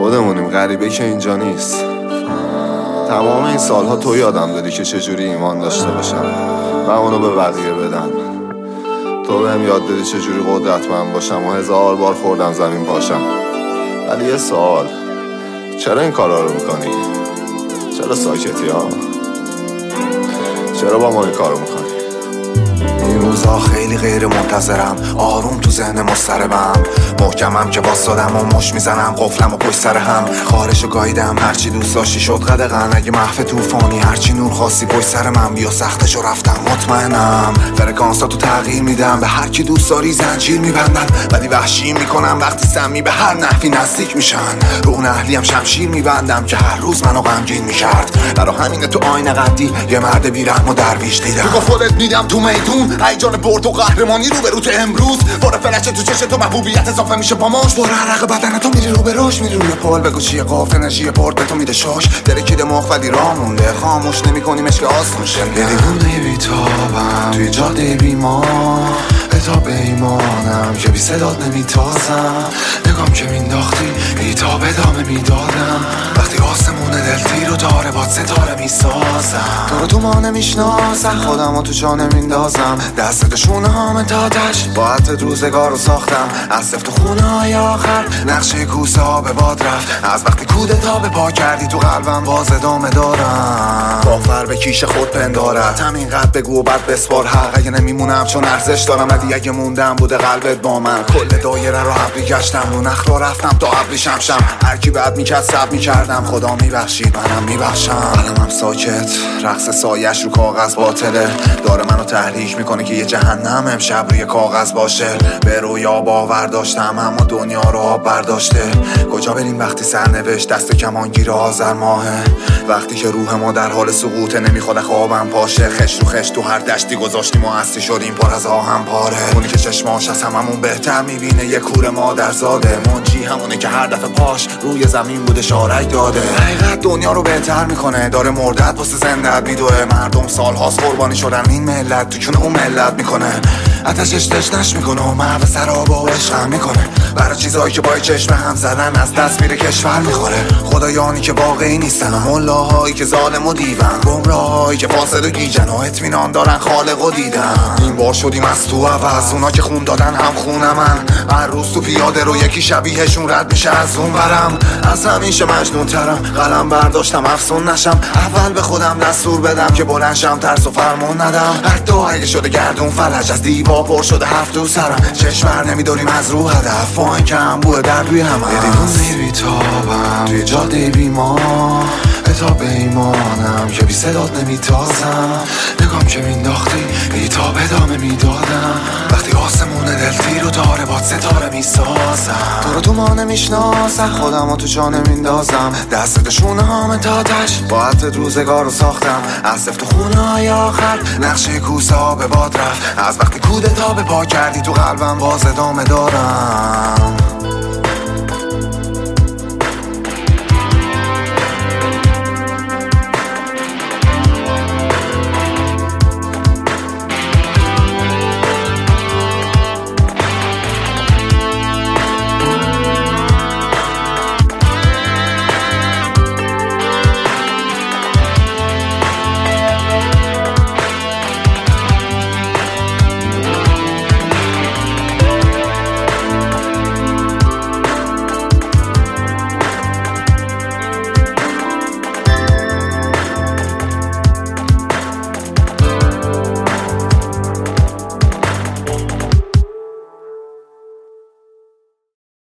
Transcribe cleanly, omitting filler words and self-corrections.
خودمونیم، غریبه که اینجا نیست. تمام این سالها تو یادم دادی که چجوری ایمان داشته باشم و اونو به بقیه بدم. تو بهم یاد دادی چجوری قدرتمند باشم و 1000 بار خوردم زمین پاشم. ولی یه سوال، چرا این کارا رو میکنی؟ چرا ساکتی ها؟ چرا با ما این کارو میکنی؟ این روزا خیلی غیر منتظرم، آروم تو ذهن مضطربم، محکمم که واسادم و مش میزنم، قفلم و پشت سر هم خارشو گاییدم، هرچی دوست داشتی شد قدغن، اگه محو توفانی هرچی نور خواستی پشت سر من بیا، سختشو رفتم مطمئنم، فرکانساتو تغییر میدم، به هر کی دوست داری زنجیر میبندم، ولی وحشی میکنم وقتی سمی به هر نحوی نزدیک میشن، رو اون اهلیم شمشیر میبندم که هر روز منو غمگین میکرد، برا همینه تو آینه قدی یه مرد بیرحم و درویش دیدم، تو خودت میدم تو میدون هیجان برد و قهرمانی رو به روت امروز، باره فلش تو چش تو محبوبیت اضافه میشه با ماش، باره عرق بدن تو میری رو به روش، میری روی پال بگو چیه قاف، انرژی برد به تو میده شاش، درکید مخ ولی راه مونده، خاموش نمی‌کنی مشک آسون شنده، یه دیوونه بیتابم توی جاده بیمار، اتاب ایمانم که بی صدات نمیتازم، نگام که مینداختی بیتاب ادامه میدادم، وقتی آسمون دلتی رو داره باد ستاره میسازم، تو رو تو ما نمیشناسم، خودم رو تو جا نمیندازم، دست شونه هام تاتش با حت روزگار رو ساختم، از سفت خونه های آخر نقشه کوسه ها به باد رفت، از وقتی کودتا به پا کردی تو قلبم باز ادامه دارم، باور به کیش خود پندارد، همین قد بگو و بعد بسپار حق، اگه نمیمونم چون ارزش دارم، ولی اگه موندم بوده قلبت با من، کل دایره رو ابری گشتم، رو نخلا رفتم تا ابری شمشم، هر کی بعد میکرد سب میکردم، خدا میبخشید منم میبخشم، قلمم ساکت رقص سایش رو کاغذ باطله، داره منو تحریک میکنه که یه جهنم امشب روی کاغذ باشه، به رویا باور داشتم اما دنیا رو آب برداشته، کجا بریم وقتی سرنوشت دست کمانگیر آذر ماهه، وقتی که روح ما در حال سقوطه نمیخواد خوابم پاشه، خش رو خش تو هر دشتی گذاشتیم و هستی شدیم پر از آهم پاره، اونی که چشماش از هممون بهتر میبینه یه کور مادرزاده، منجی همونه که هر دفعه پاش روی زمین بوده شارک داده، حقیقت دنیا رو بهتر میکنه، داره مردت واسه زندت میدوه، مردم سالهاست قربانی شدن، این ملت تو چون اون ملت میکنه، آتشش تشنش میکنه و محو سرابا و عشقم میکنه، برای چیزایی که با چشم هم زدن از دست میره کشور میخوره، خدایانی که واقعی نیستن و ملاهایی که ظالم و دیون، گمراهایی که فاسد و گیجن و اطمینان دارن خالق و دیدن، این بار شدیم از تو عوض، اونا که خون دادن هم خون من، هر روز تو پیاده رو یکی شبیهشون رد میشه از اون برم، از همیشه مجنون ترم، قلم برداشتم افسون نشم، اول به خودم دستور بدم که بلنشم ترس و فرمون ندم، حتی اگه شده گردون فلج از دیوار پر شده هفت تو سرم، چشمر نمیداریم از رو هدف، با این که هم بوه در روی هم یه دیوونه بیتابم توی جاده بیمار، اتاب ایمانم که بی صدات نمیتازم، نگام که مینداختی بیتاب ادامه میدادم، وقتی آسمون دلتی رو داره باد ستاره میسازم، تو رو تو ما نمیشناسم، خودم رو تو جا نمیندازم، دست شونه هام تاتش با حت روزگار رو ساختم، از سفت خونه های آخر نقشه کوسه ها به باد رفت، از وقتی کودتا به پا کردی تو قلبم باز ادامه دارم.